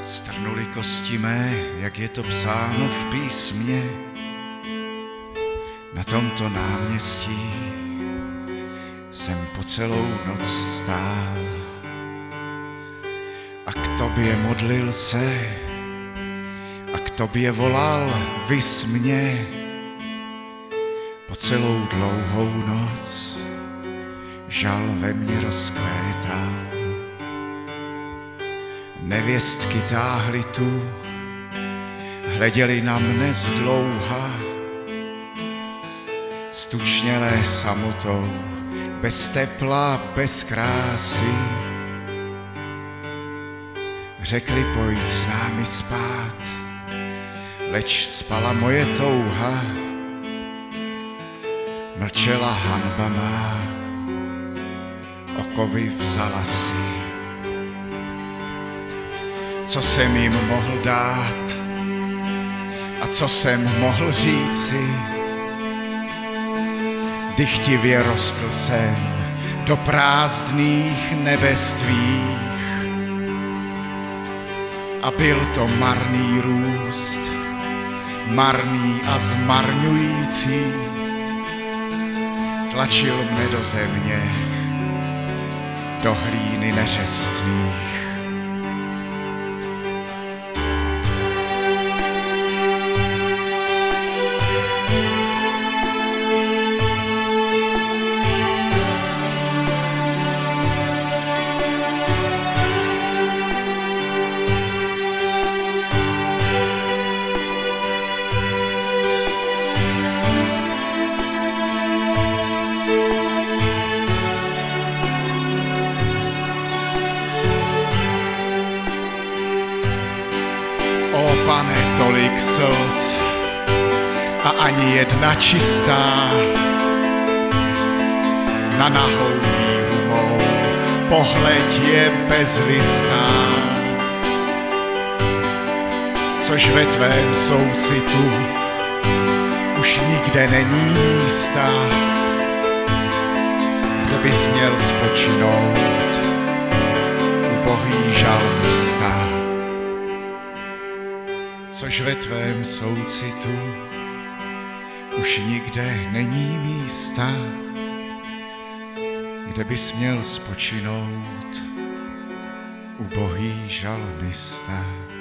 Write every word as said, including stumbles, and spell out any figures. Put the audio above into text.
Strnuly kosti mé, jak je to psáno v písmě, na tomto náměstí jsem po celou noc stál a k tobě modlil se a k tobě volal, vys mě. Po celou dlouhou noc žal ve mně rozkvétal. Nevěstky táhly tu, hleděli na mne zdlouha, stučnělé samotou, bez tepla, bez krásy. Řekli, pojď s námi spát, leč spala moje touha, mlčela hanba má, okovy vzala si. Co jsem jim mohl dát a co jsem mohl říci, dychtivě rostl jsem do prázdných nebes tvých. A byl to marný růst, marný a zmarňující, tlačil mne do země, do hlíny neřestných. O Pane, tolik slz a ani jedna čistá, na nahou víru mou pohled je bezlistá, což ve tvém soucitu už nikde není místa, kde bys měl spočinout, ubohý žalmista. Což ve tvém soucitu už nikde není místa, kde bys měl spočinout, ubohý žalmista.